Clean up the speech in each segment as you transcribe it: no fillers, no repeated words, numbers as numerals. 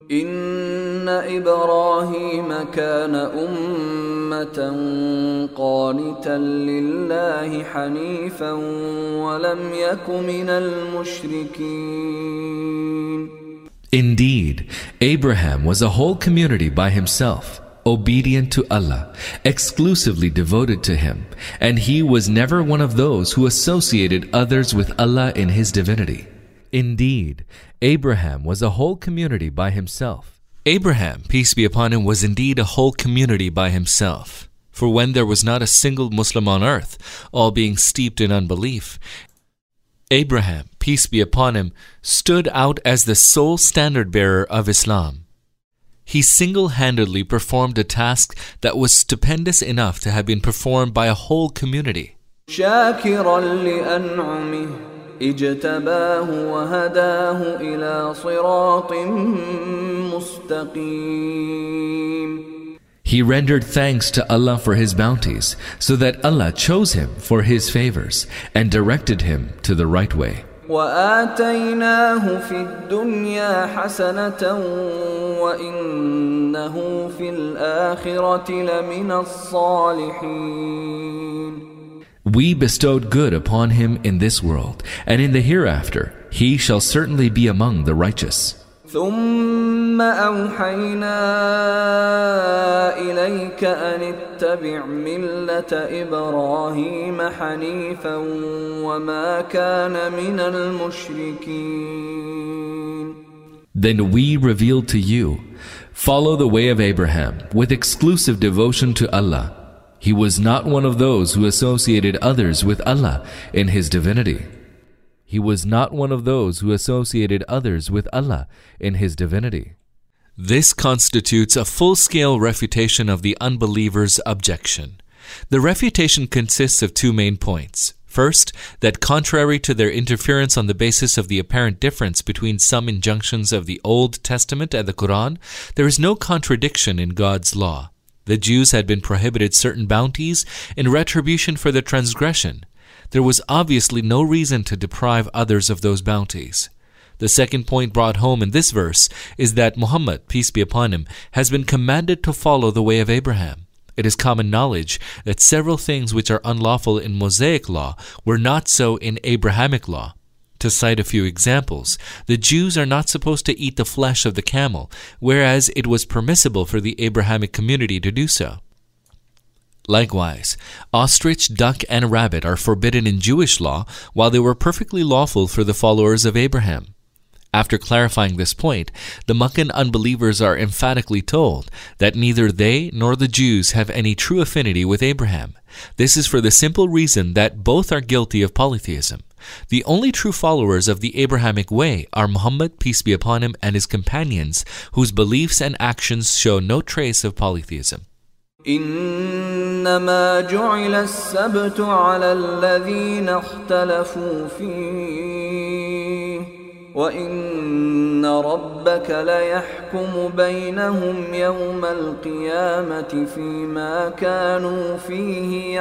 إن إبراهيم كان أمة قانتا لله حنيفا ولم يك من المشركين. Indeed, Abraham was a whole community by himself, obedient to Allah, exclusively devoted to Him, and he was never one of those who associated others with Allah in His divinity. Indeed, Abraham was a whole community by himself. Abraham, peace be upon him, was indeed a whole community by himself. For when there was not a single Muslim on earth, all being steeped in unbelief, Abraham, peace be upon him, stood out as the sole standard-bearer of Islam. He single-handedly performed a task that was stupendous enough to have been performed by a whole community. شاكرا لأنعمه اجتباه وهداه إلى صراط مستقيم. He rendered thanks to Allah for His bounties, so that Allah chose him for His favors and directed him to the right way. وآتيناه في الدنيا حسنة وإنه في الآخرة لمن الصالحين. We bestowed good upon him in this world, and in the hereafter he shall certainly be among the righteous. ثم أوحينا إليك أن اتبع ملة إبراهيم حنيفا وما كان من المشركين. Then we revealed to you, follow the way of Abraham with exclusive devotion to Allah. He was not one of those who associated others with Allah in His divinity. He was not one of those who associated others with Allah in His divinity. This constitutes a full-scale refutation of the unbeliever's objection. The refutation consists of two main points. First, that contrary to their interference on the basis of the apparent difference between some injunctions of the Old Testament and the Quran, there is no contradiction in God's law. The Jews had been prohibited certain bounties in retribution for their transgression. There was obviously no reason to deprive others of those bounties. The second point brought home in this verse is that Muhammad, peace be upon him, has been commanded to follow the way of Abraham. It is common knowledge that several things which are unlawful in Mosaic law were not so in Abrahamic law. To cite a few examples, the Jews are not supposed to eat the flesh of the camel, whereas it was permissible for the Abrahamic community to do so. Likewise, ostrich, duck, and rabbit are forbidden in Jewish law, while they were perfectly lawful for the followers of Abraham. After clarifying this point, the Meccan unbelievers are emphatically told that neither they nor the Jews have any true affinity with Abraham. This is for the simple reason that both are guilty of polytheism. The only true followers of the Abrahamic way are Muhammad, peace be upon him, and his companions, whose beliefs and actions show no trace of polytheism. إنما جعل السبت على الذين اختلفوا فيه وإن ربك ليحكم بينهم يوم القيامة فيما كانوا فيه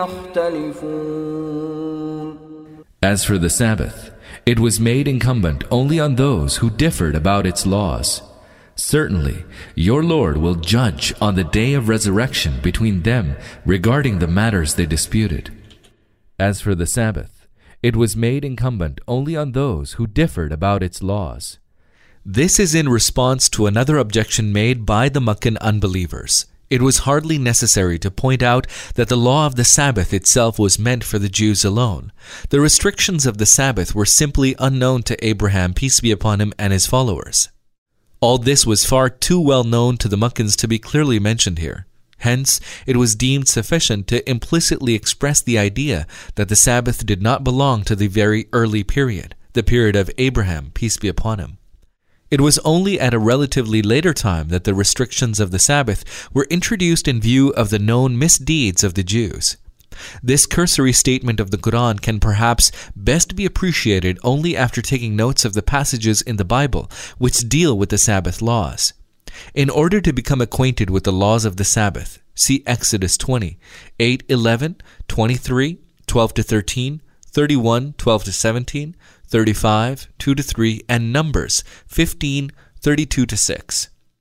يختلفون. As for the Sabbath, it was made incumbent only on those who differed about its laws. Certainly, your Lord will judge on the day of resurrection between them regarding the matters they disputed. As for the Sabbath, it was made incumbent only on those who differed about its laws. This is in response to another objection made by the Meccan unbelievers. It was hardly necessary to point out that the law of the Sabbath itself was meant for the Jews alone. The restrictions of the Sabbath were simply unknown to Abraham, peace be upon him, and his followers. All this was far too well known to the Meccans to be clearly mentioned here. Hence, it was deemed sufficient to implicitly express the idea that the Sabbath did not belong to the very early period, the period of Abraham, peace be upon him. It was only at a relatively later time that the restrictions of the Sabbath were introduced in view of the known misdeeds of the Jews. This cursory statement of the Quran can perhaps best be appreciated only after taking notes of the passages in the Bible which deal with the Sabbath laws. In order to become acquainted with the laws of the Sabbath, see Exodus 20, 8, 11, 23, 12 to 13, 31, 12 to 17, 35, 2 to 3, and Numbers 15, 32 to 6.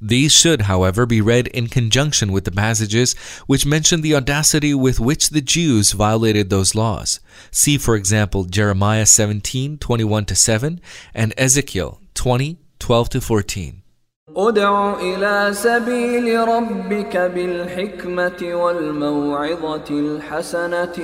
These should, however, be read in conjunction with the passages which mention the audacity with which the Jews violated those laws. See, for example, Jeremiah 17:21-7 and Ezekiel 20:12-14. ادع إلى سبيل ربك بالحكمة والموعظة الحسنة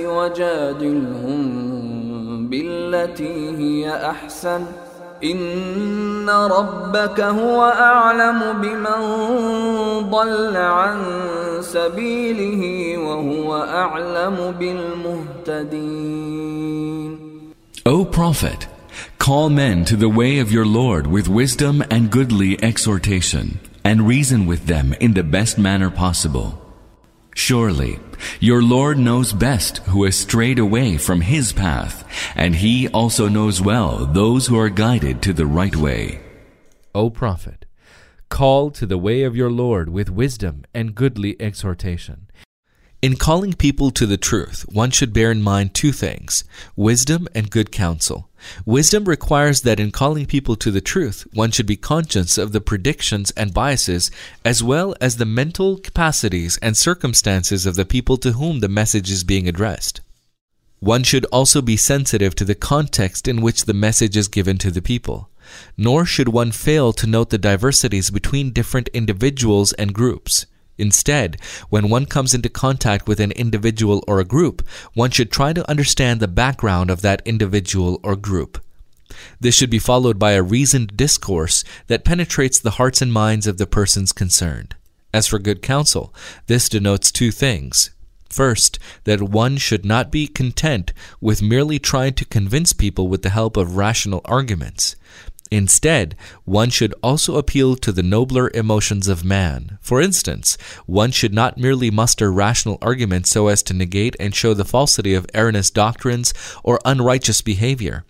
وجادلهم بالتي هي أحسن إن ربك هو أعلم بمن ضل عن سبيله وهو أعلم بالمهتدين. O Prophet, call men to the way of your Lord with wisdom and goodly exhortation, and reason with them in the best manner possible. Surely, your Lord knows best who has strayed away from His path, and He also knows well those who are guided to the right way. O Prophet, call to the way of your Lord with wisdom and goodly exhortation. In calling people to the truth, one should bear in mind two things: wisdom and good counsel. Wisdom requires that in calling people to the truth, one should be conscious of the predictions and biases, as well as the mental capacities and circumstances of the people to whom the message is being addressed. One should also be sensitive to the context in which the message is given to the people. Nor should one fail to note the diversities between different individuals and groups. Instead, when one comes into contact with an individual or a group, one should try to understand the background of that individual or group. This should be followed by a reasoned discourse that penetrates the hearts and minds of the persons concerned. As for good counsel, this denotes two things. First, that one should not be content with merely trying to convince people with the help of rational arguments. Instead, one should also appeal to the nobler emotions of man. For instance, one should not merely muster rational arguments so as to negate and show the falsity of erroneous doctrines or unrighteous behavior.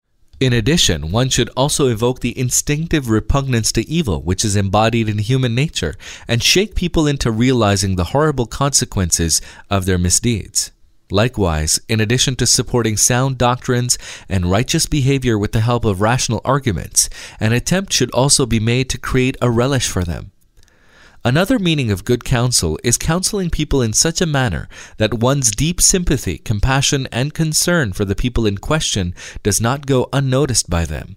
In addition, one should also evoke the instinctive repugnance to evil which is embodied in human nature and shake people into realizing the horrible consequences of their misdeeds. Likewise, in addition to supporting sound doctrines and righteous behavior with the help of rational arguments, an attempt should also be made to create a relish for them. Another meaning of good counsel is counseling people in such a manner that one's deep sympathy, compassion, and concern for the people in question does not go unnoticed by them.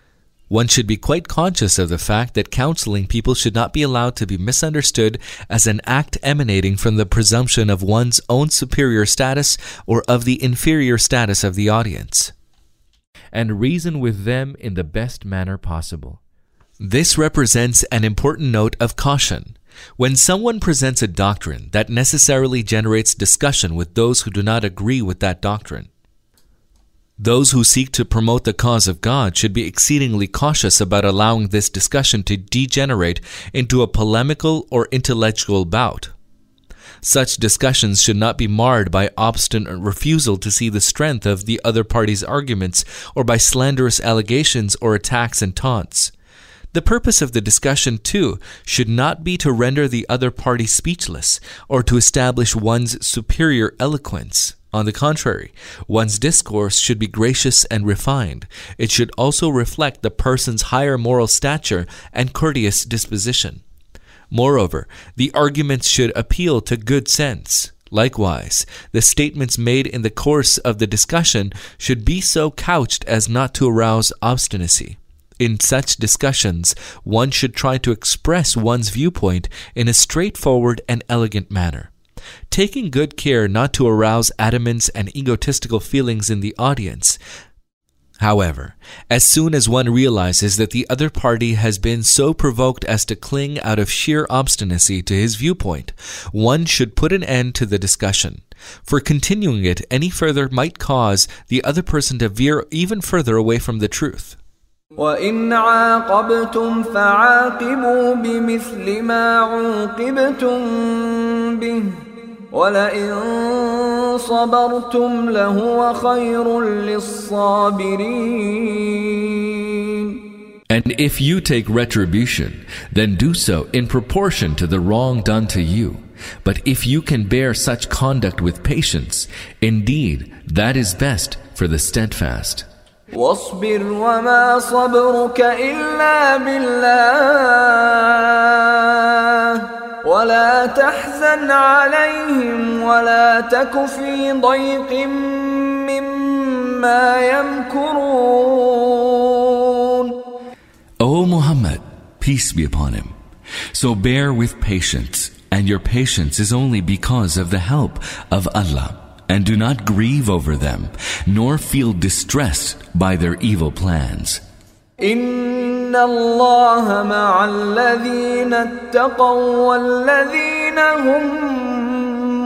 One should be quite conscious of the fact that counseling people should not be allowed to be misunderstood as an act emanating from the presumption of one's own superior status or of the inferior status of the audience. And reason with them in the best manner possible. This represents an important note of caution. When someone presents a doctrine, that necessarily generates discussion with those who do not agree with that doctrine. Those who seek to promote the cause of God should be exceedingly cautious about allowing this discussion to degenerate into a polemical or intellectual bout. Such discussions should not be marred by obstinate refusal to see the strength of the other party's arguments or by slanderous allegations or attacks and taunts. The purpose of the discussion, too, should not be to render the other party speechless or to establish one's superior eloquence. On the contrary, one's discourse should be gracious and refined. It should also reflect the person's higher moral stature and courteous disposition. Moreover, the arguments should appeal to good sense. Likewise, the statements made in the course of the discussion should be so couched as not to arouse obstinacy. In such discussions, one should try to express one's viewpoint in a straightforward and elegant manner, taking good care not to arouse adamants and egotistical feelings in the audience. However, as soon as one realizes that the other party has been so provoked as to cling out of sheer obstinacy to his viewpoint, one should put an end to the discussion, for continuing it any further might cause the other person to veer even further away from the truth. وَإِنْ عَاقَبْتُمْ فَعَاقِبُوا بِمِثْلِ مَا عُوقِبْتُمْ بِهِ وَلَئِنْ صَبَرْتُمْ لَهُوَ خَيْرٌ لِلصَّابِرِينَ. And if you take retribution, then do so in proportion to the wrong done to you. But if you can bear such conduct with patience, indeed, that is best for the steadfast. واصبر وما صبرك إلا بالله تحزن عليهم ولا تك في ضيق مما يمكرون. O Muhammad, peace be upon him, so bear with patience, and your patience is only because of the help of Allah, and do not grieve over them, nor feel distressed by their evil plans. إن الله مع الذين اتقوا والذين هم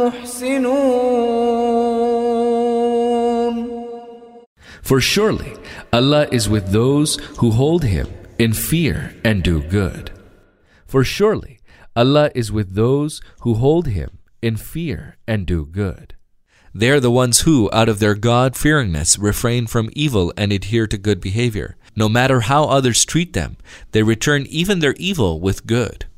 محسنون. For surely Allah is with those who hold Him in fear and do good. For surely Allah is with those who hold Him in fear and do good. They are the ones who, out of their God-fearingness, refrain from evil and adhere to good behavior. No matter how others treat them, they return even their evil with good.